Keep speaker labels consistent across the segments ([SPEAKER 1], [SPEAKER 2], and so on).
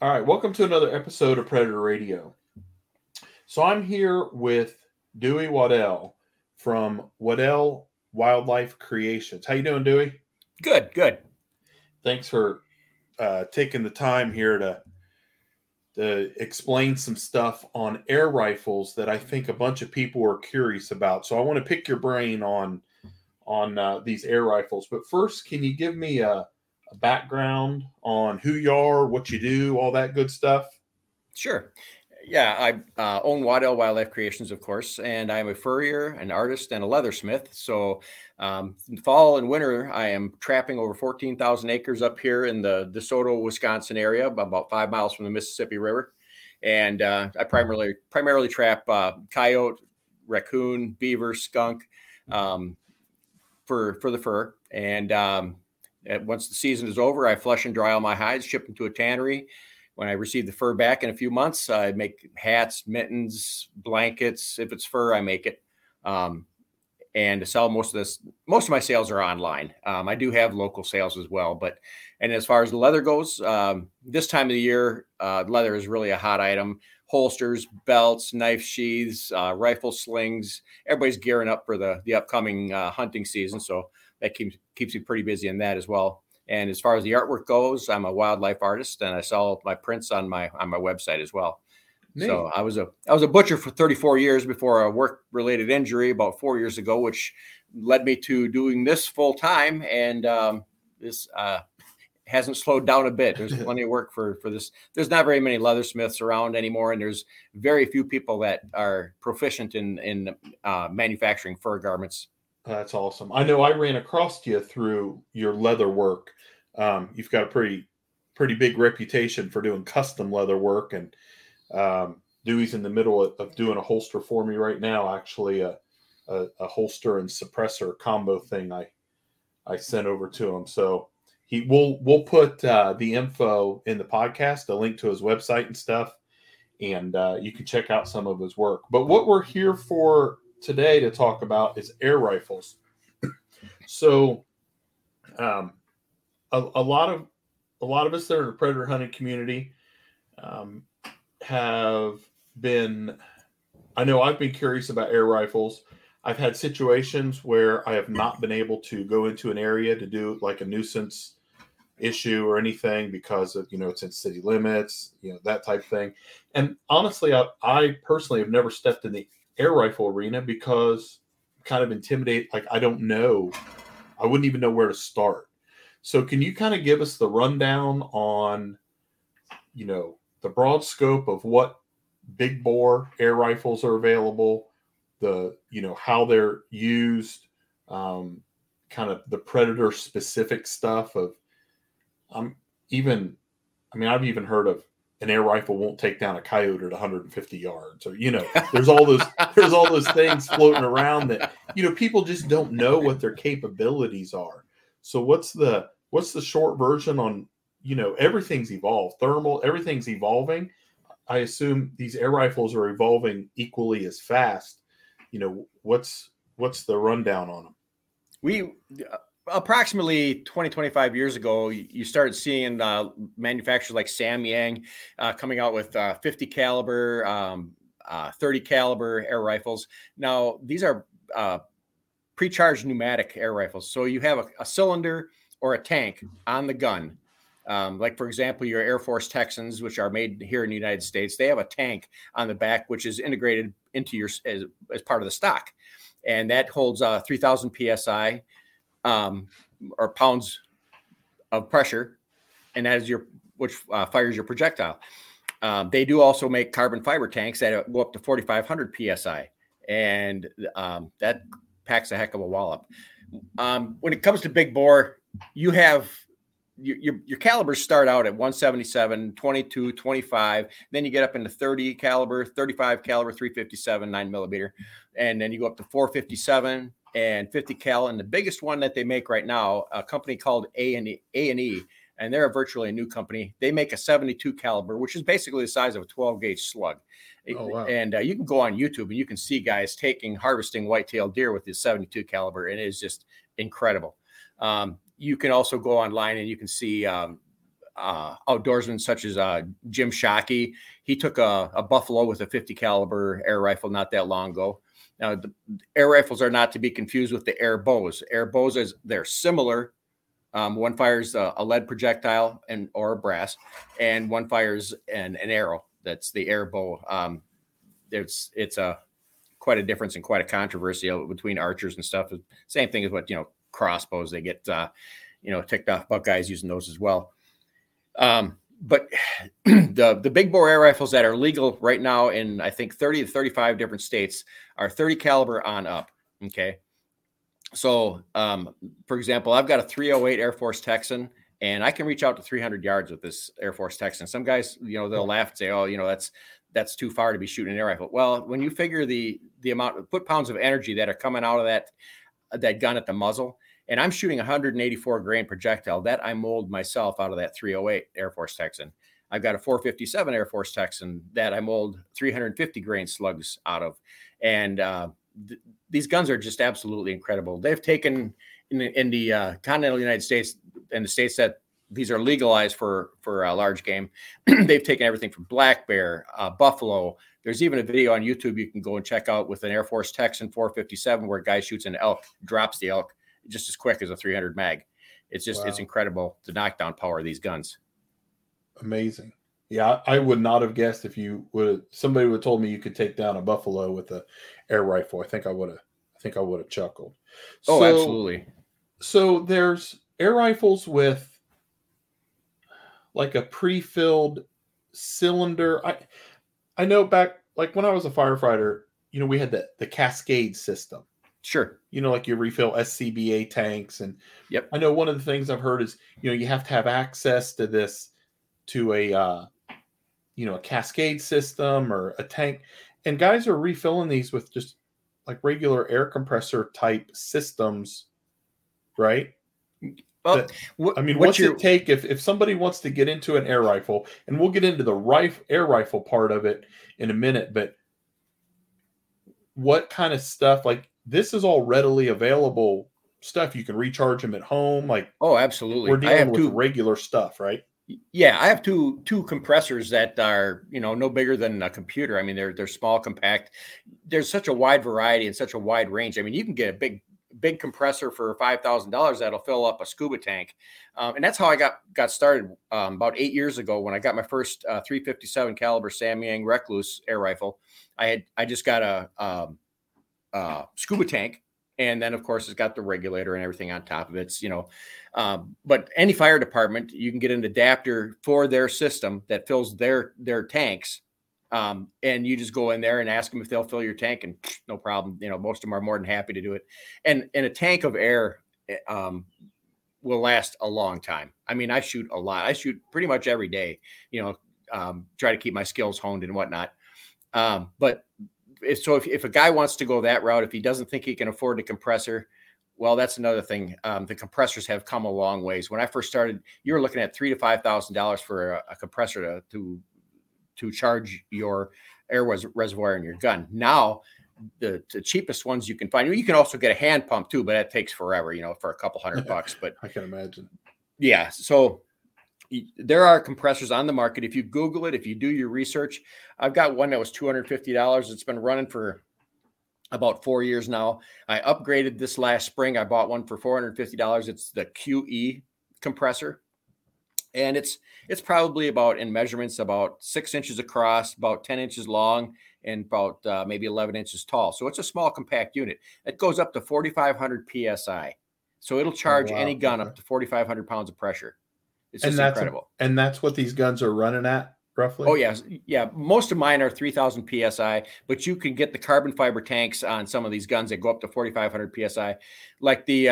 [SPEAKER 1] All right, welcome to another episode of Predator Radio. So I'm here with Dewey Waddell from Waddell Wildlife Creations. How you doing, Dewey?
[SPEAKER 2] Good.
[SPEAKER 1] Thanks for taking the time here to explain some stuff on air rifles that I think a bunch of people are curious about. So I want to pick your brain on these air rifles. But first, can you give me a background on who you are, what you do, all that good stuff?
[SPEAKER 2] Sure. Yeah, I own Waddell Wildlife Creations, of course, and I'm a furrier, an artist, and a leathersmith. So, in fall and winter, I am trapping over 14,000 acres up here in the DeSoto, Wisconsin area, about 5 miles from the Mississippi River. And I primarily trap coyote, raccoon, beaver, skunk for the fur. And once the season is over, I flush and dry all my hides, ship them to a tannery. When I receive the fur back in a few months, I make hats, mittens, blankets. If it's fur, I make it. And to sell most of my sales are online. I do have local sales as well. And as far as the leather goes, this time of the year, leather is really a hot item. Holsters, belts, knife sheaths, rifle slings. Everybody's gearing up for the upcoming hunting season. So that keeps me pretty busy in that as well. And as far as the artwork goes, I'm a wildlife artist, and I sell my prints on my website as well. Neat. So I was a butcher for 34 years before a work-related injury about 4 years ago, which led me to doing this full time. And this hasn't slowed down a bit. There's plenty of work for this. There's not very many leathersmiths around anymore, and there's very few people that are proficient in manufacturing fur garments.
[SPEAKER 1] That's awesome. I know I ran across you through your leather work. You've got a pretty big reputation for doing custom leather work, and Dewey's in the middle of doing a holster for me right now. Actually, a holster and suppressor combo thing I sent over to him. So we'll put the info in the podcast, a link to his website and stuff, and you can check out some of his work. But what we're here for today to talk about is air rifles. So, a lot of us that are in the predator hunting community have been. I know I've been curious about air rifles. I've had situations where I have not been able to go into an area to do like a nuisance issue or anything because of it's in city limits, that type of thing. And honestly, I personally have never stepped in the air rifle arena because I'm kind of intimidated. Like I wouldn't even know where to start. So can you kind of give us the rundown on, the broad scope of what big bore air rifles are available, how they're used, kind of the predator specific stuff of, I've even heard of an air rifle won't take down a coyote at 150 yards, or there's all those things floating around that people just don't know what their capabilities are. So what's the short version on everything's evolved, thermal, everything's evolving. I assume these air rifles are evolving equally as fast. What's the rundown on them?
[SPEAKER 2] Approximately 25 years ago, you started seeing manufacturers like Samyang coming out with 50 caliber, 30 caliber air rifles. Now, these are pre-charged pneumatic air rifles. So you have a cylinder or a tank on the gun. Like, for example, your Air Force Texans, which are made here in the United States, they have a tank on the back, which is integrated into as part of the stock. And that holds 3,000 PSI. Or pounds of pressure, and that is which fires your projectile. They do also make carbon fiber tanks that go up to 4,500 PSI, and that packs a heck of a wallop. When it comes to big bore, you have your calibers start out at 177, 22, 25. Then you get up into 30 caliber, 35 caliber, 357, 9mm, and then you go up to 457. And 50 cal, and the biggest one that they make right now, a company called A&E, and they're virtually a new company. They make a 72 caliber, which is basically the size of a 12 gauge slug. Oh, wow. And you can go on YouTube and you can see guys harvesting white-tailed deer with this 72 caliber, and it is just incredible. You can also go online and you can see outdoorsmen such as Jim Shockey. He took a Buffalo with a 50 caliber air rifle not that long ago. Now, the air rifles are not to be confused with the air bows. Air bows, they're similar. One fires a lead projectile or a brass, and one fires an arrow. That's the air bow. It's quite a difference and quite a controversy between archers and stuff. Same thing as what, crossbows, they get, ticked off about guys using those as well. But the big bore air rifles that are legal right now in, I think, 30 to 35 different states are 30 caliber on up. Okay. So, for example, I've got a 308 Air Force Texan, and I can reach out to 300 yards with this Air Force Texan. Some guys, they'll laugh and say, "Oh, that's too far to be shooting an air rifle." Well, when you figure the amount of foot-pounds of energy that are coming out of that gun at the muzzle, and I'm shooting 184 grain projectile that I mold myself out of that 308 Air Force Texan. I've got a 457 Air Force Texan that I mold 350 grain slugs out of, and these guns are just absolutely incredible. They've taken in the continental United States and the states that these are legalized for large game. They've taken everything from black bear, buffalo. There's even a video on YouTube you can go and check out with an Air Force Texan 457 where a guy shoots an elk, drops the elk just as quick as a 300 mag. It's just, It's incredible, the knockdown power of these guns.
[SPEAKER 1] Amazing. Yeah, I would not have guessed if somebody would have told me you could take down a buffalo with an air rifle. I think I would have chuckled.
[SPEAKER 2] Oh, absolutely.
[SPEAKER 1] So there's air rifles with like a pre-filled cylinder. I know back, like when I was a firefighter, we had the Cascade system.
[SPEAKER 2] Sure.
[SPEAKER 1] Like you refill SCBA tanks. And
[SPEAKER 2] yep.
[SPEAKER 1] I know one of the things I've heard is, you have to have access to a Cascade system or a tank. And guys are refilling these with just like regular air compressor type systems, right?
[SPEAKER 2] Well,
[SPEAKER 1] what's it take if somebody wants to get into an air rifle, and we'll get into the air rifle part of it in a minute, but what kind of stuff, like this is all readily available stuff. You can recharge them at home. Like,
[SPEAKER 2] oh, absolutely.
[SPEAKER 1] We're dealing with regular stuff, right?
[SPEAKER 2] Yeah, I have two compressors that are, no bigger than a computer. I mean, they're small, compact. There's such a wide variety and such a wide range. I mean, you can get a big compressor for $5,000 that'll fill up a scuba tank. And that's how I got started about 8 years ago when I got my first 357 caliber Samyang Recluse air rifle. I just got a scuba tank. And then, of course, it's got the regulator and everything on top of it. It's, but any fire department, you can get an adapter for their system that fills their tanks. And you just go in there and ask them if they'll fill your tank, and no problem. Most of them are more than happy to do it. And a tank of air will last a long time. I mean, I shoot a lot. I shoot pretty much every day, try to keep my skills honed and whatnot. But if a guy wants to go that route, if he doesn't think he can afford a compressor, well, that's another thing. The compressors have come a long ways. When I first started, you were looking at $3,000 to $5,000 for a compressor to charge your air reservoir in your gun. Now, the cheapest ones you can find, you can also get a hand pump too, but that takes forever, for a couple $100. But
[SPEAKER 1] I can imagine.
[SPEAKER 2] Yeah, so there are compressors on the market. If you Google it, if you do your research, I've got one that was $250. It's been running for about 4 years now. I upgraded this last spring. I bought one for $450. It's the QE compressor. And it's probably about, in measurements, about 6 inches across, about 10 inches long, and about maybe 11 inches tall. So it's a small, compact unit. It goes up to 4,500 PSI. So it'll charge any gun up to 4,500 pounds of pressure. It's just incredible.
[SPEAKER 1] And that's what these guns are running at, roughly?
[SPEAKER 2] Oh, yes. Yeah. Most of mine are 3,000 PSI, but you can get the carbon fiber tanks on some of these guns that go up to 4,500 PSI. Like the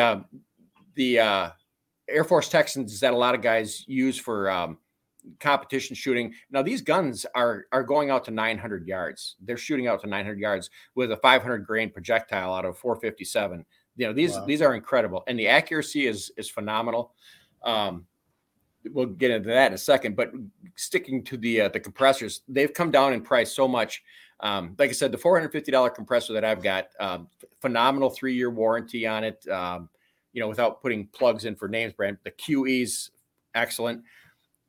[SPEAKER 2] Air Force Texans that a lot of guys use for competition shooting. Now, these guns are going out to 900 yards. They're shooting out to 900 yards with a 500 grain projectile out of 457. These are incredible. And the accuracy is phenomenal. We'll get into that in a second, but sticking to the compressors, they've come down in price so much. Like I said, the $450 compressor that I've got, phenomenal 3-year warranty on it. Without putting plugs in for names brand, the QE's excellent.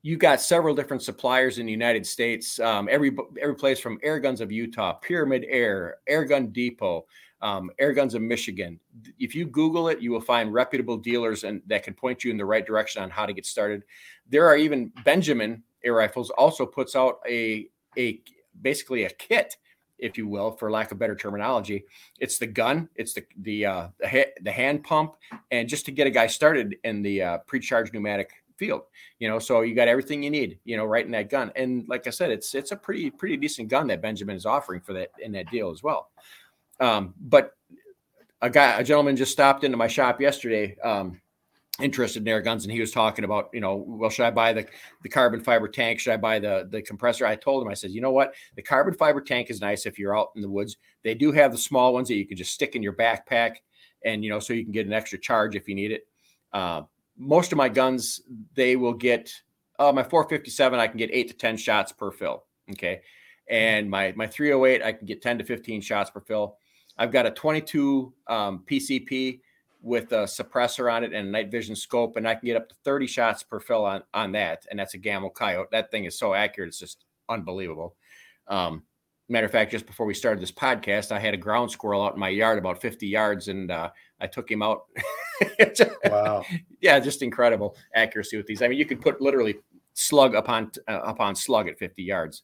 [SPEAKER 2] you got several different suppliers in the United States. Every place from Air Guns of Utah, Pyramid Air, Air Gun Depot, Air Guns of Michigan. If you Google it, you will find reputable dealers and that can point you in the right direction on how to get started. There are even Benjamin Air Rifles also puts out a basically a kit, if you will, for lack of better terminology. It's the gun, it's the hand pump, and just to get a guy started in the pre-charged pneumatic field, so you got everything you need, right in that gun. And like I said, it's a pretty decent gun that Benjamin is offering for that in that deal as well. But a gentleman just stopped into my shop yesterday, interested in air guns, and he was talking about, well, should I buy the carbon fiber tank? Should I buy the compressor? I told him, I said, you know what? The carbon fiber tank is nice if you're out in the woods. They do have the small ones that you can just stick in your backpack, and so you can get an extra charge if you need it. Most of my guns, they will get my 457. I can get 8 to 10 shots per fill. Okay, and my 308, I can get 10 to 15 shots per fill. I've got a 22 PCP with a suppressor on it and a night vision scope, and I can get up to 30 shots per fill on that. And that's a Gamma Coyote. That thing is so accurate. It's just unbelievable. Matter of fact, just before we started this podcast, I had a ground squirrel out in my yard about 50 yards, and I took him out.
[SPEAKER 1] Wow.
[SPEAKER 2] Yeah, just incredible accuracy with these. I mean, you could put literally slug upon slug at 50 yards.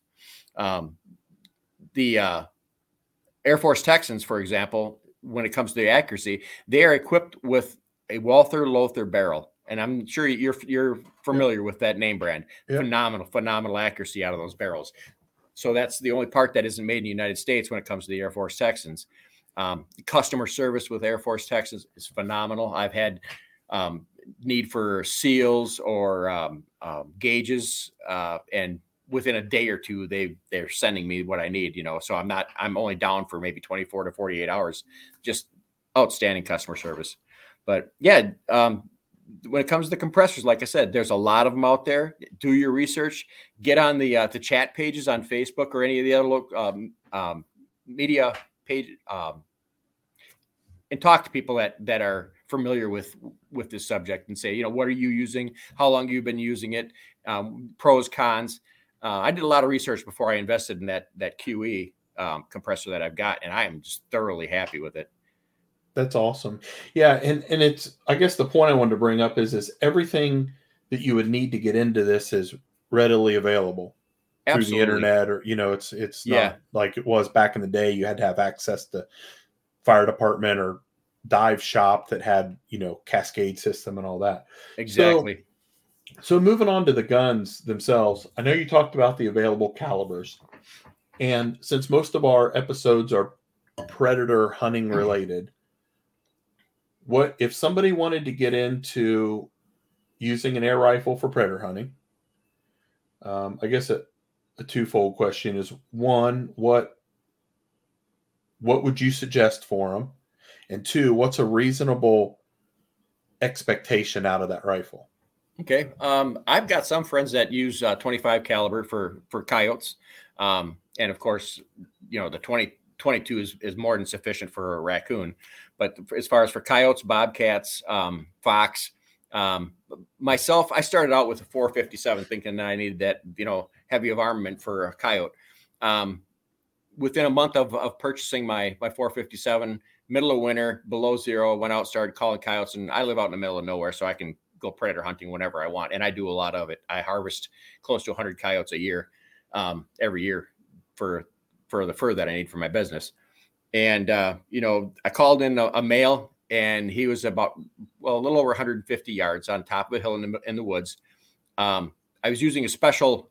[SPEAKER 2] The Air Force Texans, for example, when it comes to the accuracy, they are equipped with a Walther Lothar barrel. And I'm sure you're familiar with that name brand. Yep. Phenomenal accuracy out of those barrels. So that's the only part that isn't made in the United States when it comes to the Air Force Texans. Customer service with Air Force Texans is phenomenal. I've had need for seals or gauges, and within a day or two, they're sending me what I need, so I'm only down for maybe 24 to 48 hours, just outstanding customer service. But yeah, when it comes to compressors, like I said, there's a lot of them out there. Do your research, get on the chat pages on Facebook or any of the other media page, and talk to people that are familiar with this subject and say, what are you using? How long have you been using it? Pros, cons. I did a lot of research before I invested in that QE compressor that I've got, and I am just thoroughly happy with it.
[SPEAKER 1] That's awesome. Yeah, and it's, I guess the point I wanted to bring up is everything that you would need to get into this is readily available. Absolutely. Through the internet, or it's not like it was back in the day. You had to have access to fire department or dive shop that had cascade system and all that.
[SPEAKER 2] Exactly.
[SPEAKER 1] So moving on to the guns themselves, I know you talked about the available calibers, and since most of our episodes are predator hunting related, what if somebody wanted to get into using an air rifle for predator hunting? I guess a twofold question is, one, what would you suggest for them? And two, what's a reasonable expectation out of that rifle?
[SPEAKER 2] Okay. I've got some friends that use 25 caliber for coyotes. And of course, the 22 is more than sufficient for a raccoon. But as far as for coyotes, bobcats, fox, myself, I started out with a 457 thinking that I needed that, heavy of armament for a coyote. Within a month of purchasing my 457, middle of winter, below zero, went out, started calling coyotes, and I live out in the middle of nowhere, so I can go predator hunting whenever I want. And I do a lot of it. I harvest close to 100 coyotes a year, every year for the fur that I need for my business. And, I called in a male, and he was about, a little over 150 yards on top of a hill in the woods. I was using a special,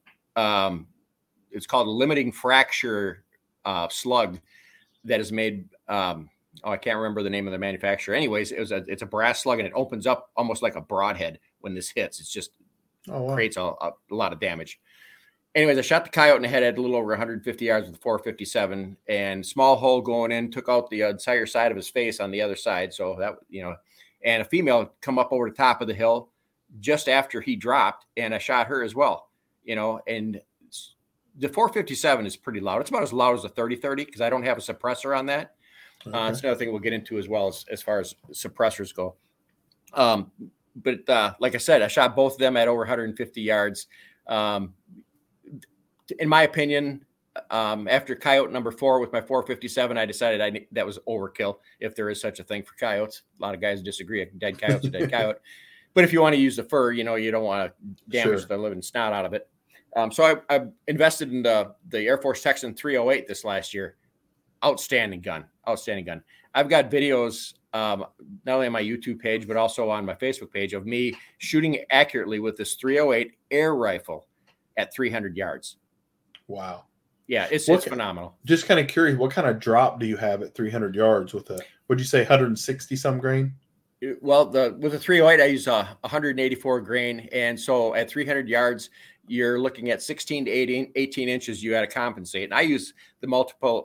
[SPEAKER 2] it's called a limiting fracture slug that is made, I can't remember the name of the manufacturer. Anyways, it's a brass slug, and it opens up almost like a broadhead when this hits. It's just creates a lot of damage. Anyways, I shot the coyote in the head at a little over 150 yards with the 457, and small hole going in, took out the entire side of his face on the other side. So that, and a female come up over the top of the hill just after he dropped, and I shot her as well, and the 457 is pretty loud. It's about as loud as a 30-30 because I don't have a suppressor on that. Okay. It's another thing we'll get into as well as far as suppressors go. But like I said, I shot both of them at over 150 yards. In my opinion, after coyote number 4 with my 457, I decided that was overkill, if there is such a thing for coyotes. A lot of guys disagree. A dead coyote's a dead coyote. But if you want to use the fur, you don't want to damage the living snot out of it. So I invested in the Air Force Texan 308 this last year. Outstanding gun. I've got videos not only on my YouTube page, but also on my Facebook page of me shooting accurately with this 308 air rifle at 300 yards.
[SPEAKER 1] Wow.
[SPEAKER 2] Yeah, it's phenomenal.
[SPEAKER 1] Just kind of curious, what kind of drop do you have at 300 yards with would you say 160 some grain?
[SPEAKER 2] Well, with the 308, I use 184 grain. And so at 300 yards, you're looking at 16 to 18 inches you got to compensate. And I use the multiple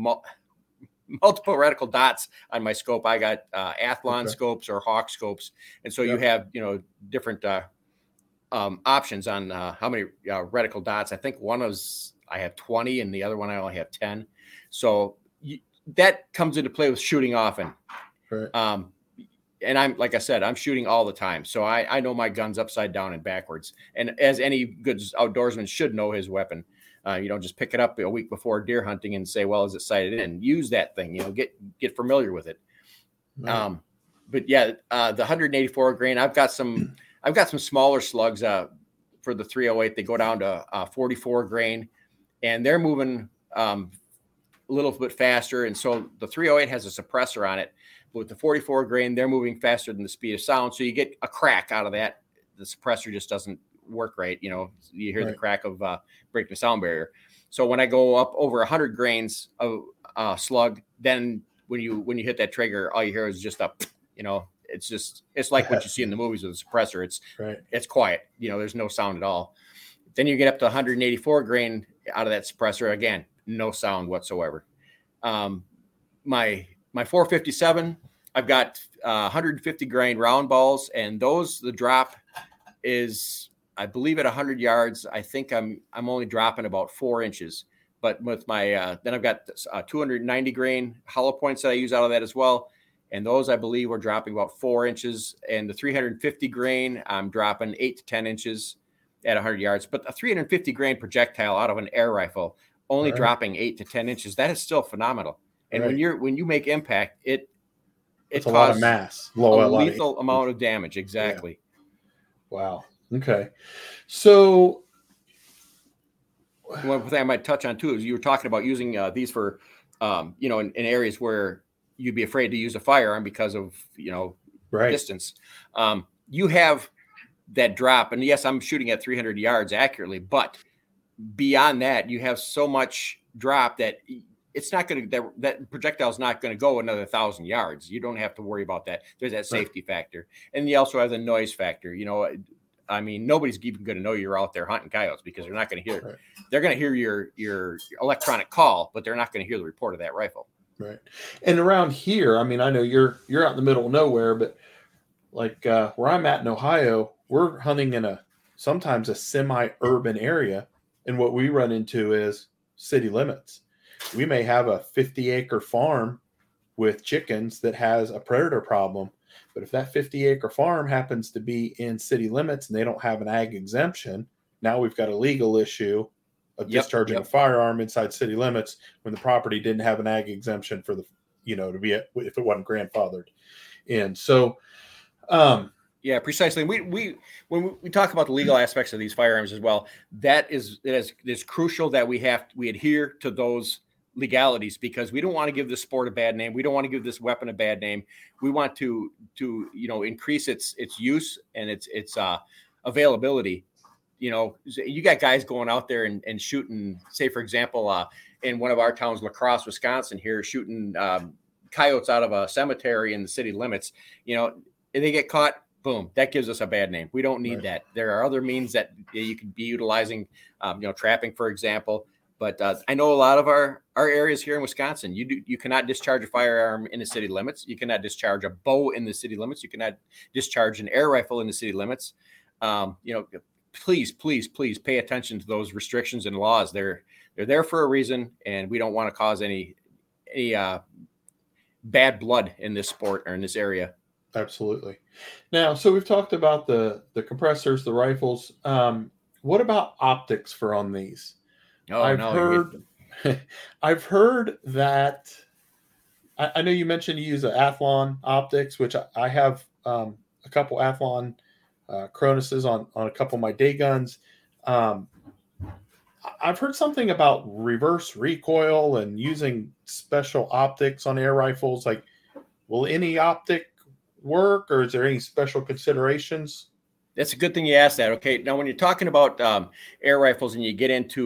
[SPEAKER 2] reticle dots on my scope. I got Athlon scopes or Hawk scopes. And so you have, different options on how many reticle dots. I think I have 20 and the other one I only have 10. So that comes into play with shooting often.
[SPEAKER 1] Right.
[SPEAKER 2] And like I said, I'm shooting all the time. So I know my gun's upside down and backwards. And as any good outdoorsman should know his weapon, you don't just pick it up a week before deer hunting and say, well, is it sighted in? Use that thing, get familiar with it. Right. But yeah, the 184 grain, I've got some smaller slugs for the 308. They go down to 44 grain. And they're moving a little bit faster. And so the 308 has a suppressor on it. But with the 44 grain, they're moving faster than the speed of sound. So you get a crack out of that. The suppressor just doesn't work right. You hear the crack of breaking the sound barrier. So when I go up over 100 grains of slug, then when you hit that trigger, all you hear is just it's like what you see in the movies with a suppressor. It's quiet. There's no sound at all. Then you get up to 184 grain out of that suppressor. Again, no sound whatsoever. My 457, I've got 150 grain round balls, and the drop is, I believe, at 100 yards. I think I'm only dropping about 4 inches. But with my then I've got 290 grain hollow points that I use out of that as well, and those I believe are dropping about 4 inches. And the 350 grain, I'm dropping 8 to 10 inches at 100 yards. But a 350 grain projectile out of an air rifle only dropping 8 to 10 inches, that is still phenomenal. And when you make impact, it's
[SPEAKER 1] a lot of mass,
[SPEAKER 2] a lethal amount of damage. Exactly.
[SPEAKER 1] Yeah. Wow. Okay. So
[SPEAKER 2] one thing I might touch on too is you were talking about using these for, in areas where you'd be afraid to use a firearm because of distance. You have that drop, and yes, I'm shooting at 300 yards accurately, but beyond that, you have so much drop that it's not going to, that projectile is not going to go another 1,000 yards. You don't have to worry about that. There's that safety factor. And you also have the noise factor. I mean, nobody's even going to know you're out there hunting coyotes because they're not going to hear, they're going to hear your electronic call, but they're not going to hear the report of that rifle.
[SPEAKER 1] Right. And around here, I mean, I know you're out in the middle of nowhere, but like where I'm at in Ohio, we're hunting in sometimes a semi-urban area. And what we run into is city limits. We may have a 50-acre farm with chickens that has a predator problem. But if that 50-acre farm happens to be in city limits and they don't have an ag exemption, now we've got a legal issue of discharging a firearm inside city limits when the property didn't have an ag exemption for the, to be if it wasn't grandfathered. And so,
[SPEAKER 2] yeah, precisely. We when we talk about the legal aspects of these firearms as well, it is crucial that we adhere to those legalities, because we don't want to give this sport a bad name. We don't want to give this weapon a bad name. We want to increase its use and its availability. You got guys going out there and shooting, say, for example, in one of our towns, La Crosse, Wisconsin, here, shooting coyotes out of a cemetery in the city limits. If they get caught, boom, that gives us a bad name. We don't need that. There are other means that you could be utilizing, trapping, for example. But I know a lot of our areas here in Wisconsin, you cannot discharge a firearm in the city limits. You cannot discharge a bow in the city limits. You cannot discharge an air rifle in the city limits. Please pay attention to those restrictions and laws. They're there for a reason, and we don't want to cause any bad blood in this sport or in this area.
[SPEAKER 1] Absolutely. Now, so we've talked about the compressors, the rifles. what about optics for on these?
[SPEAKER 2] Oh
[SPEAKER 1] I've
[SPEAKER 2] no,
[SPEAKER 1] heard, I've heard that. I know you mentioned you use a Athlon optics, which I have a couple Athlon Chronuses on a couple of my day guns. I've heard something about reverse recoil and using special optics on air rifles. Like, will any optic work, or is there any special considerations?
[SPEAKER 2] That's a good thing you asked that. Okay, now when you're talking about air rifles and you get into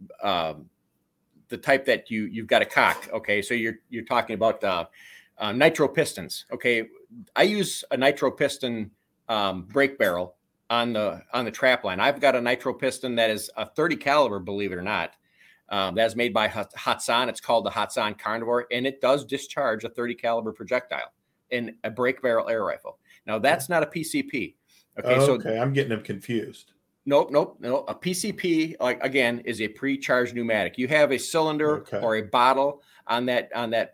[SPEAKER 2] the type that you've got a cock, okay, so you're talking about nitro pistons. Okay, I use a nitro piston brake barrel on the trap line. I've got a nitro piston that is a 30 caliber, believe it or not. That's made by Hatsan. It's called the Hatsan Carnivore, and it does discharge a 30 caliber projectile in a brake barrel air rifle. Now that's not a PCP.
[SPEAKER 1] Okay, I'm getting them confused.
[SPEAKER 2] Nope. A PCP, like again, is a pre-charged pneumatic. You have a cylinder or a bottle on that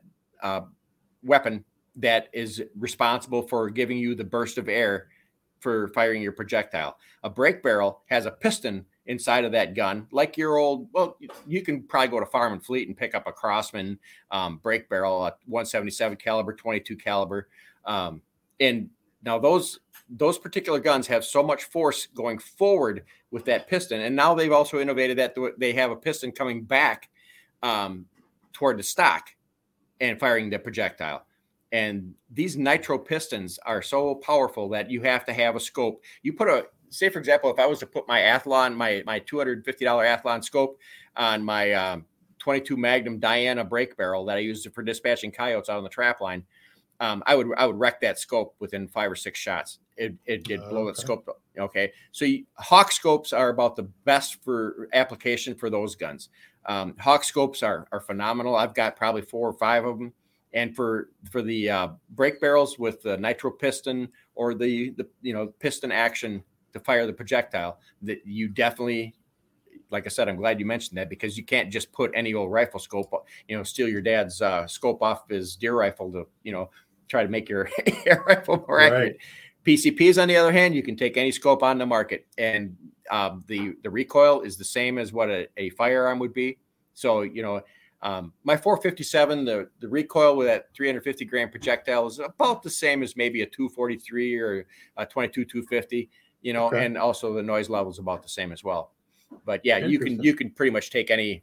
[SPEAKER 2] weapon that is responsible for giving you the burst of air for firing your projectile. A brake barrel has a piston inside of that gun, like your old. Well, you can probably go to Farm and Fleet and pick up a Crosman brake barrel, a 177 caliber, 22 caliber, and now those particular guns have so much force going forward with that piston. And now they've also innovated that they have a piston coming back toward the stock and firing the projectile. And these nitro pistons are so powerful that you have to have a scope. You put say, for example, if I was to put my Athlon, my $250 Athlon scope on my 22 Magnum Diana brake barrel that I used for dispatching coyotes out on the trap line, I would wreck that scope within 5 or 6 shots. It'd blow the scope up. Okay, so Hawk scopes are about the best for application for those guns. Hawk scopes are phenomenal. I've got probably 4 or 5 of them. And for the brake barrels with the nitro piston or the piston action to fire the projectile, that you definitely, like I said, I'm glad you mentioned that, because you can't just put any old rifle scope, steal your dad's scope off his deer rifle to, try to make your air rifle more accurate. PCPs, on the other hand, you can take any scope on the market, and the recoil is the same as what a firearm would be. So, my 457, the recoil with that 350 gram projectile is about the same as maybe a 243 or a 22-250, and also the noise level is about the same as well. But yeah, you can pretty much take any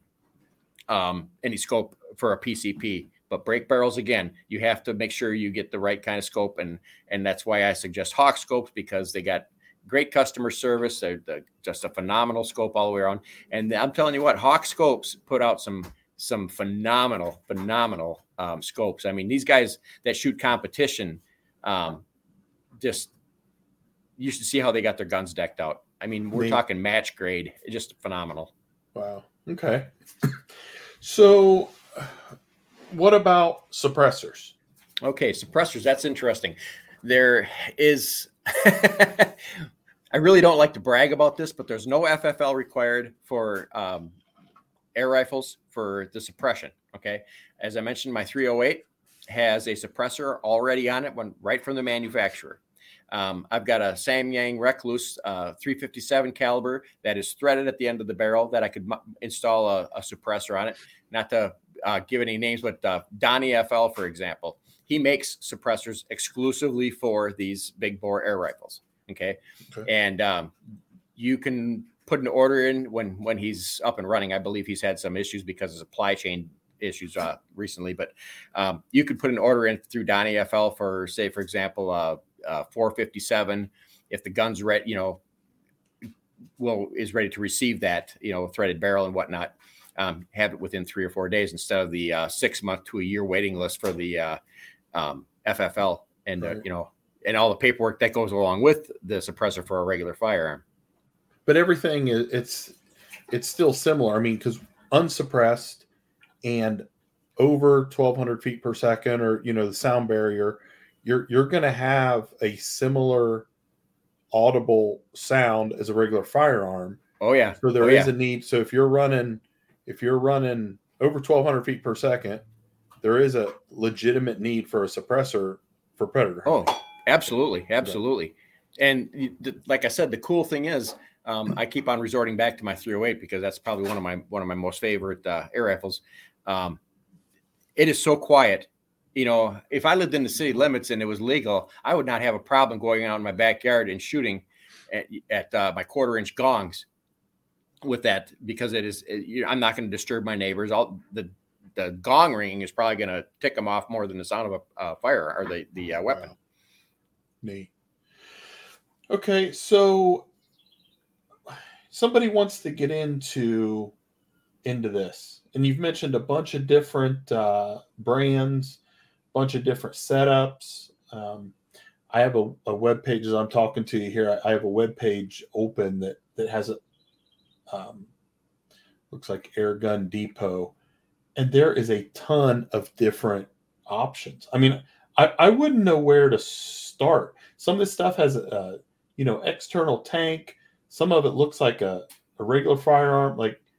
[SPEAKER 2] scope for a PCP. But brake barrels, again, you have to make sure you get the right kind of scope, and that's why I suggest Hawk scopes, because they got great customer service. They're just a phenomenal scope all the way around. And I'm telling you what, Hawk scopes put out some phenomenal scopes. I mean, these guys that shoot competition, just you should see how they got their guns decked out. I mean, we're talking match grade, just phenomenal.
[SPEAKER 1] Wow. Okay. So what about suppressors?
[SPEAKER 2] Okay, suppressors, that's interesting. There is, I really don't like to brag about this, but there's no FFL required for air rifles for the suppression. Okay. As I mentioned, my 308 has a suppressor already on it, right from the manufacturer. I've got a Samyang Recluse 357 caliber that is threaded at the end of the barrel that I could install a suppressor on it. Not to give any names, but Donnie FL, for example, he makes suppressors exclusively for these big bore air rifles. Okay. And you can put an order in when he's up and running. I believe he's had some issues because of supply chain issues recently, but you could put an order in through Donnie FL for, say, for example, 457. If the gun's ready, is ready to receive that, threaded barrel and whatnot, have it within 3 or 4 days instead of the 6 month to a year waiting list for the FFL and and all the paperwork that goes along with the suppressor for a regular firearm.
[SPEAKER 1] But everything it's still similar. I mean, because unsuppressed and over 1,200 feet per second, or the sound barrier, you're going to have a similar audible sound as a regular firearm.
[SPEAKER 2] Oh yeah.
[SPEAKER 1] So there is a need. So if you're running over 1,200 feet per second, there is a legitimate need for a suppressor for predator hunting.
[SPEAKER 2] Oh, absolutely. And like I said, the cool thing is I keep on resorting back to my 308 because that's probably one of my most favorite air rifles. It is so quiet. If I lived in the city limits and it was legal, I would not have a problem going out in my backyard and shooting at my 1/4-inch gongs with that, because I'm not going to disturb my neighbors. The gong ringing is probably going to tick them off more than the sound of a fire or the weapon.
[SPEAKER 1] Wow. Neat. Okay, so somebody wants to get into this, and you've mentioned a bunch of different brands, bunch of different setups. I have a web page as I'm talking to you here. I have a web page open that has a looks like Air Gun Depot, and there is a ton of different options. I mean, I wouldn't know where to start. Some of this stuff has a external tank. Some of it looks like a regular firearm.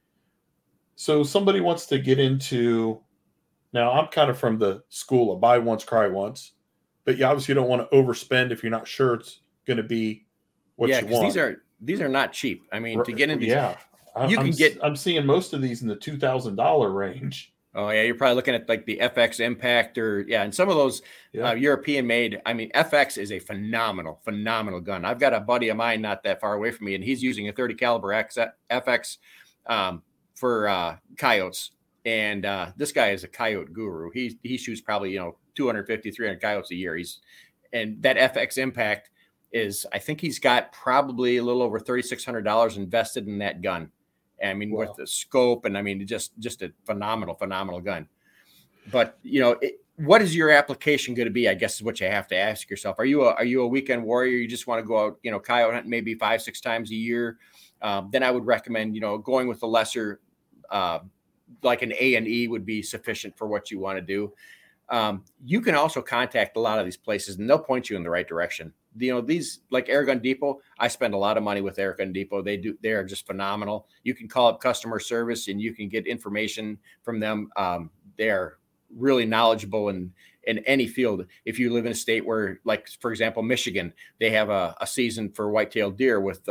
[SPEAKER 1] So somebody wants to get into. Now, I'm kind of from the school of buy once, cry once, but you obviously don't want to overspend if you're not sure it's going to be what you want.
[SPEAKER 2] These are not cheap. I mean, to get into
[SPEAKER 1] I'm seeing most of these in the $2,000 range.
[SPEAKER 2] Oh yeah, you're probably looking at like the FX Impact and some of those European made. I mean, FX is a phenomenal gun. I've got a buddy of mine not that far away from me, and he's using a 30 caliber FX for coyotes. And this guy is a coyote guru. He shoots probably 250, 300 coyotes a year. And that FX Impact is, I think he's got probably a little over $3,600 invested in that gun. I mean, wow. With the scope, and I mean, just a phenomenal gun. But what is your application going to be? I guess is what you have to ask yourself. Are you a weekend warrior? You just want to go out, coyote hunt maybe 5-6 times a year? Then I would recommend, going with the lesser, like an A&E would be sufficient for what you want to do. You can also contact a lot of these places, and they'll point you in the right direction. These like Air Gun Depot, I spend a lot of money with Air Gun Depot. They are just phenomenal. You can call up customer service and you can get information from them. They're really knowledgeable in any field. If you live in a state where, like, for example, Michigan, they have a season for white-tailed deer with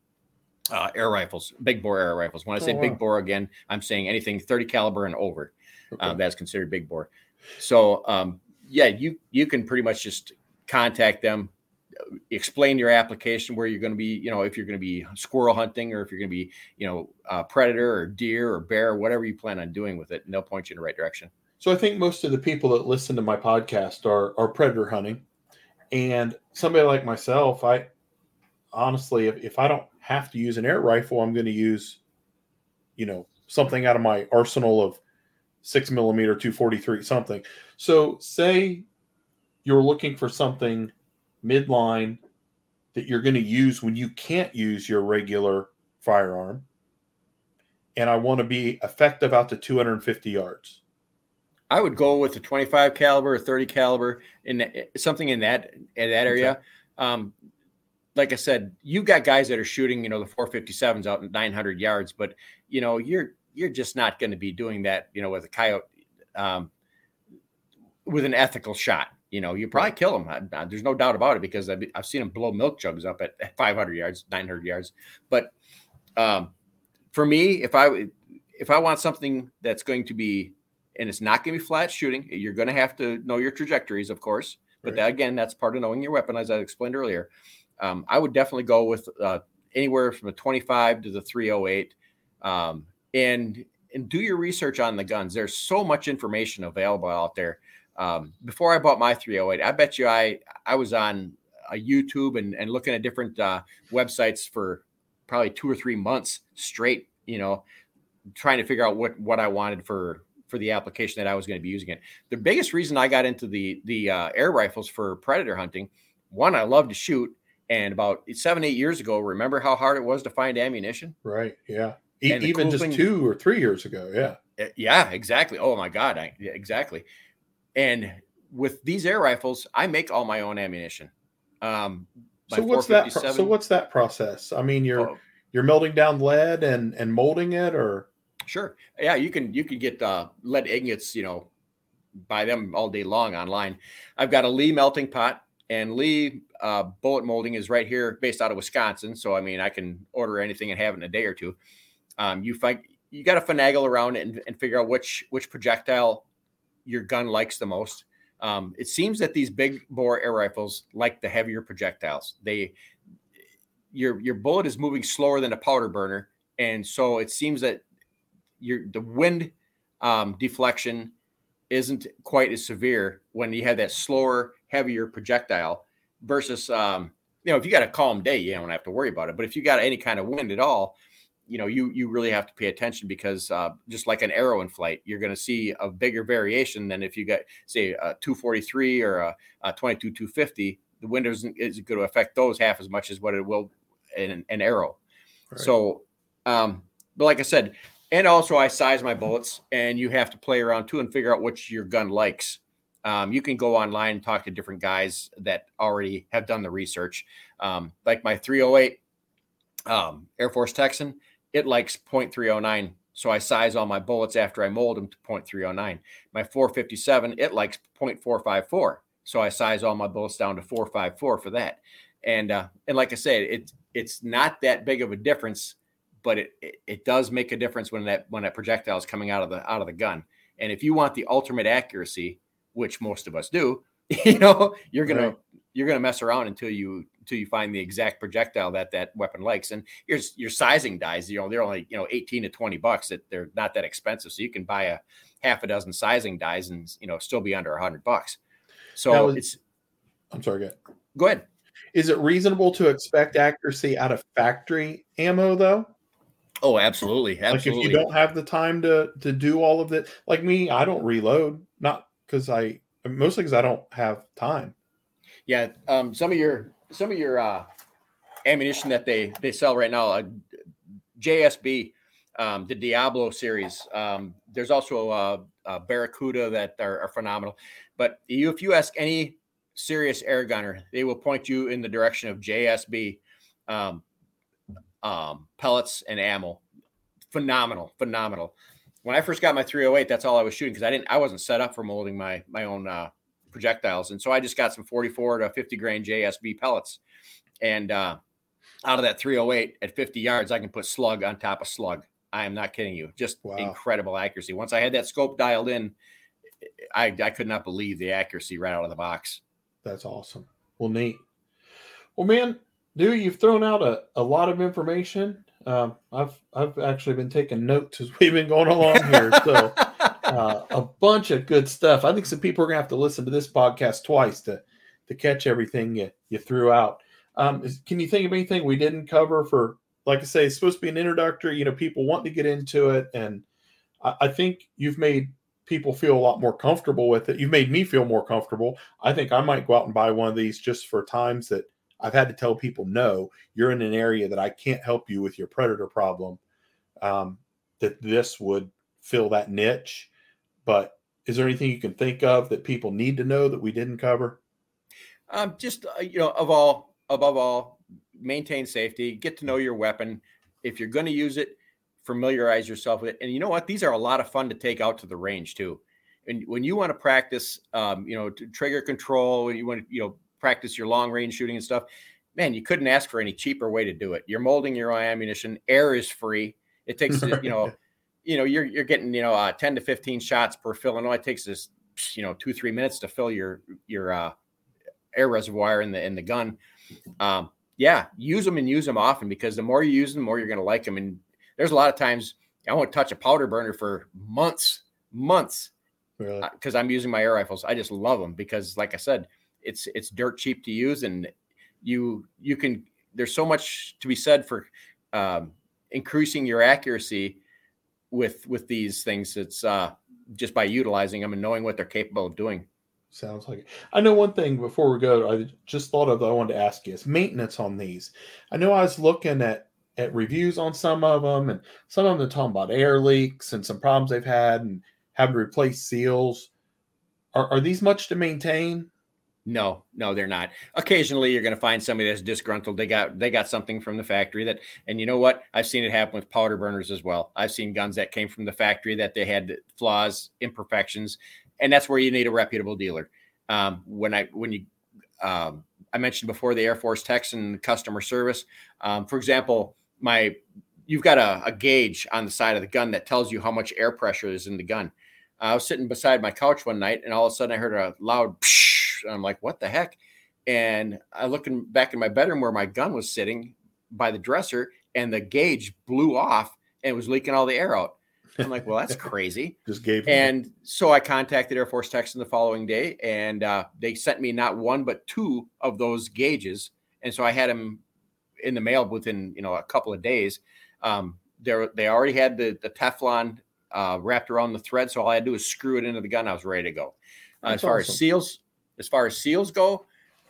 [SPEAKER 2] air rifles, big bore air rifles. When I say big bore, again, I'm saying anything 30 caliber and over. Okay. That's considered big bore. So, you can pretty much just contact them, explain your application, where you're going to be, if you're going to be squirrel hunting or if you're going to be, predator or deer or bear, whatever you plan on doing with it, and they'll point you in the right direction.
[SPEAKER 1] So I think most of the people that listen to my podcast are predator hunting, and somebody like myself, I honestly, if I don't have to use an air rifle, I'm going to use, something out of my arsenal of 6mm 243 something. So say you're looking for something midline that you're going to use when you can't use your regular firearm, and I want to be effective out to 250 yards. I
[SPEAKER 2] would go with a 25 caliber or 30 caliber something in that area. Okay. Like I said, you've got guys that are shooting, the 457s out in 900 yards, but you're just not going to be doing that, with a coyote, with an ethical shot. You probably kill them. There's no doubt about it, because I've seen them blow milk jugs up at 500 yards, 900 yards. But for me, if I want something that's going to be, and it's not going to be flat shooting, you're going to have to know your trajectories, of course. But again, that's part of knowing your weapon, as I explained earlier. I would definitely go with anywhere from a 25 to the 308, and do your research on the guns. There's so much information available out there. Before I bought my 308, I bet you I was on YouTube and looking at different websites for probably 2 or 3 months straight, trying to figure out what I wanted for the application that I was going to be using it. The biggest reason I got into the air rifles for predator hunting, one, I love to shoot. And about 7-8 years ago, remember how hard it was to find ammunition?
[SPEAKER 1] Right. Yeah. Even just 2 or 3 years ago. Yeah.
[SPEAKER 2] Yeah, exactly. Oh my God. Exactly. And with these air rifles, I make all my own ammunition.
[SPEAKER 1] So what's that process? I mean, you're melting down lead and molding it, or?
[SPEAKER 2] Sure. Yeah. You can get lead ingots, buy them all day long online. I've got a Lee melting pot. And Lee bullet molding is right here, based out of Wisconsin. So I mean, I can order anything and have it in a day or two. You got to finagle around it and figure out which projectile your gun likes the most. It seems that these big bore air rifles like the heavier projectiles. Your bullet is moving slower than a powder burner, and so it seems that the wind deflection isn't quite as severe when you have that slower, heavier projectile versus if you got a calm day, you don't have to worry about it. But if you got any kind of wind at all, you really have to pay attention, because just like an arrow in flight, you're going to see a bigger variation than if you got, say, a 243 or a 22 250. The wind isn't going to affect those half as much as what it will in an arrow. Right. So, but like I said, and also I size my bullets, and you have to play around too and figure out which your gun likes. You can go online and talk to different guys that already have done the research. Like my 308 Air Force Texan, it likes .309. So I size all my bullets after I mold them to .309. My 457, it likes .454. So I size all my bullets down to 454 for that. And like I said, it's not that big of a difference, but it does make a difference when that projectile is coming out of the gun. And if you want the ultimate accuracy, which most of us do, you're gonna mess around until you find the exact projectile that weapon likes. And your sizing dies, they're only $18 to $20. That they're not that expensive, so you can buy a half a dozen sizing dies and still be under $100. So
[SPEAKER 1] I'm sorry,
[SPEAKER 2] go ahead.
[SPEAKER 1] Is it reasonable to expect accuracy out of factory ammo though?
[SPEAKER 2] Oh, absolutely.
[SPEAKER 1] Like if you don't have the time to do all of it, like me, I don't reload, not mostly because I don't have time.
[SPEAKER 2] Yeah. Some of your ammunition that they sell right now, JSB, the Diablo series. There's also a Barracuda that are phenomenal. But if you ask any serious air gunner, they will point you in the direction of JSB pellets and ammo. Phenomenal. When I first got my 308, that's all I was shooting, because I wasn't set up for molding my own projectiles, and so I just got some 44 to 50 grain JSB pellets, and out of that 308 at 50 yards, I can put slug on top of slug. I am not kidding you. Just Incredible accuracy. Once I had that scope dialed in, I could not believe the accuracy right out of the box.
[SPEAKER 1] That's awesome. Well, neat. Well, man, dude, you've thrown out a lot of information. I've actually been taking notes as we've been going along here. So a bunch of good stuff. I think some people are gonna have to listen to this podcast twice to catch everything you threw out. Can you think of anything we didn't cover? For, like I say, it's supposed to be an introductory, people want to get into it, and I think you've made people feel a lot more comfortable with it. You've made me feel more comfortable. I think I might go out and buy one of these just for times that I've had to tell people, no, you're in an area that I can't help you with your predator problem, that this would fill that niche. But is there anything you can think of that people need to know that we didn't cover?
[SPEAKER 2] Above all, maintain safety, get to know your weapon. If you're going to use it, familiarize yourself with it. And you know what? These are a lot of fun to take out to the range too. And when you want to practice, trigger control, when you want to, practice your long range shooting and stuff, man, you couldn't ask for any cheaper way to do it. You're molding your own ammunition. Air is free. It takes, you're getting, 10 to 15 shots per fill. And it takes this, 2-3 minutes to fill your air reservoir in the gun. Use them often, because the more you use them, the more you're going to like them. And there's a lot of times I won't touch a powder burner for months,
[SPEAKER 1] really?
[SPEAKER 2] Because I'm using my air rifles. I just love them because, like I said, it's dirt cheap to use, and you can. There's so much to be said for increasing your accuracy with these things. It's just by utilizing them and knowing what they're capable of doing.
[SPEAKER 1] Sounds like it. I know one thing before we go, I just thought of that I wanted to ask you is maintenance on these. I know I was looking at reviews on some of them, and some of them are talking about air leaks and some problems they've had and having to replace seals. Are these much to maintain?
[SPEAKER 2] No, they're not. Occasionally you're going to find somebody that's disgruntled. They got something from the factory that, and you know what? I've seen it happen with powder burners as well. I've seen guns that came from the factory that they had flaws, imperfections, and that's where you need a reputable dealer. When you I mentioned before the Air Force Texan customer service. For example, you've got a gauge on the side of the gun that tells you how much air pressure is in the gun. I was sitting beside my couch one night, and all of a sudden I heard a loud psh, and I'm like, what the heck? And I looking back in my bedroom where my gun was sitting by the dresser, and the gauge blew off and was leaking all the air out. I'm like, well, that's crazy.
[SPEAKER 1] Just gave me.
[SPEAKER 2] And so I contacted Air Force Texan the following day, and they sent me not one but two of those gauges. And so I had them in the mail within a couple of days. They already had the Teflon wrapped around the thread, so all I had to do was screw it into the gun. I was ready to go. As far as seals go,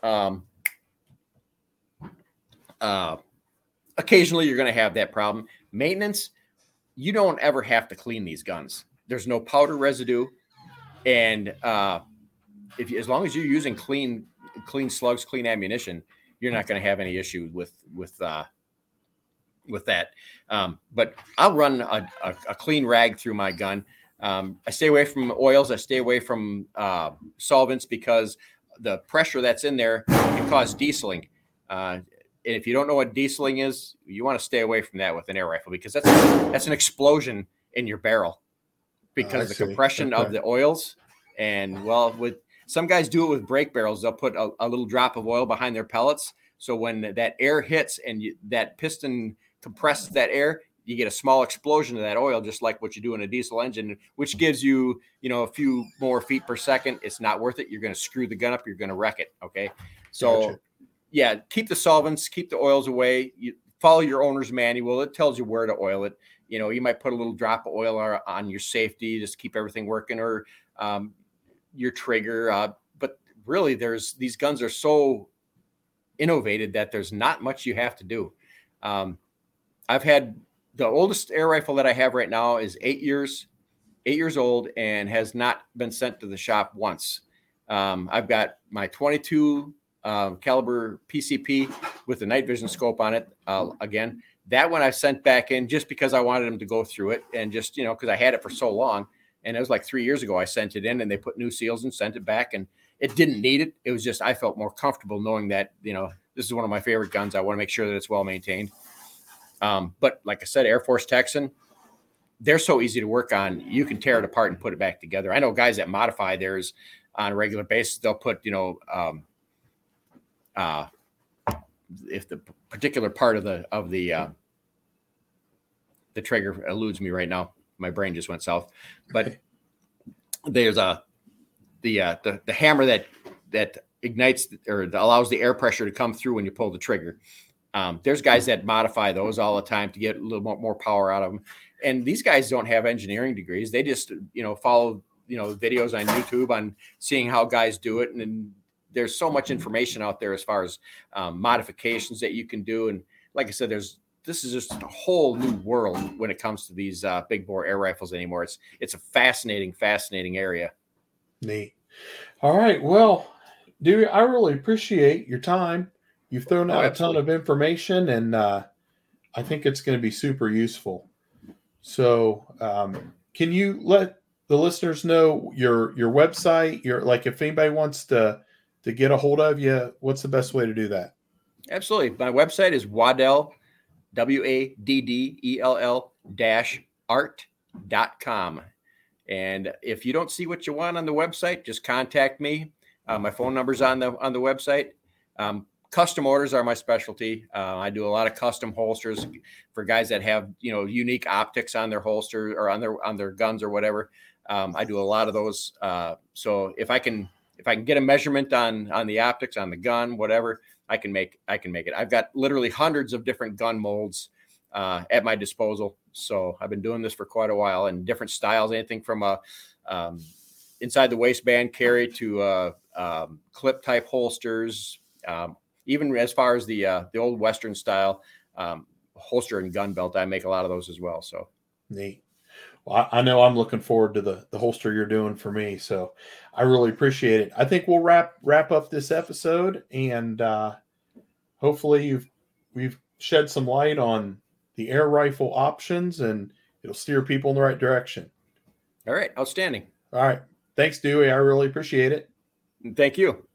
[SPEAKER 2] occasionally you're going to have that problem. Maintenance, you don't ever have to clean these guns. There's no powder residue, and as long as you're using clean slugs, clean ammunition, you're not going to have any issue with that. But I'll run a clean rag through my gun. I stay away from oils. I stay away from solvents because the pressure that's in there can cause dieseling. And if you don't know what dieseling is, you want to stay away from that with an air rifle, because that's an explosion in your barrel because the compression of the oils. And with some guys do it with brake barrels. They'll put a little drop of oil behind their pellets. So when that air hits and that piston compresses that air, you get a small explosion of that oil, just like what you do in a diesel engine, which gives you, a few more feet per second. It's not worth it. You're going to screw the gun up. You're going to wreck it. Okay. So
[SPEAKER 1] Gotcha.
[SPEAKER 2] Yeah, keep the solvents, keep the oils away. You follow your owner's manual. It tells you where to oil it. You might put a little drop of oil on your safety, just keep everything working, or your trigger. But really, these guns are so innovated that there's not much you have to do. I've had the oldest air rifle that I have right now is 8 years old and has not been sent to the shop once. I've got my 22 caliber PCP with the night vision scope on it. Again, that one I sent back in just because I wanted them to go through it, and just, because I had it for so long, and it was like 3 years ago I sent it in, and they put new seals and sent it back, and it didn't need it. It was just, I felt more comfortable knowing that, this is one of my favorite guns. I want to make sure that it's well maintained. But like I said, Air Force Texan, they're so easy to work on. You can tear it apart and put it back together. I know guys that modify theirs on a regular basis. They'll put, if the particular part of the trigger eludes me right now, my brain just went south. But there's the hammer that ignites or allows the air pressure to come through when you pull the trigger. There's guys that modify those all the time to get a little more power out of them. And these guys don't have engineering degrees. They just, follow, videos on YouTube on seeing how guys do it. And there's so much information out there as far as modifications that you can do. And like I said, this is just a whole new world when it comes to these big bore air rifles anymore. It's a fascinating area.
[SPEAKER 1] Neat. All right. Well, Dewey, I really appreciate your time. You've thrown out a ton of information, and I think it's going to be super useful. So can you let the listeners know your website, if anybody wants to get a hold of you, what's the best way to do that?
[SPEAKER 2] Absolutely. My website is Waddell, WADDEL-art.com. And if you don't see what you want on the website, just contact me. My phone number's on the website. Custom orders are my specialty. I do a lot of custom holsters for guys that have, unique optics on their holster or on their guns or whatever. I do a lot of those. So if I can get a measurement on the optics on the gun, whatever, I can make it. I've got literally hundreds of different gun molds at my disposal. So I've been doing this for quite a while, and different styles, anything from a inside the waistband carry to clip type holsters, even as far as the old Western style holster and gun belt. I make a lot of those as well. So
[SPEAKER 1] neat. Well, I know I'm looking forward to the holster you're doing for me. So I really appreciate it. I think we'll wrap up this episode, and hopefully we've shed some light on the air rifle options, and it'll steer people in the right direction.
[SPEAKER 2] All right. Outstanding.
[SPEAKER 1] All right. Thanks, Dewey. I really appreciate it.
[SPEAKER 2] Thank you.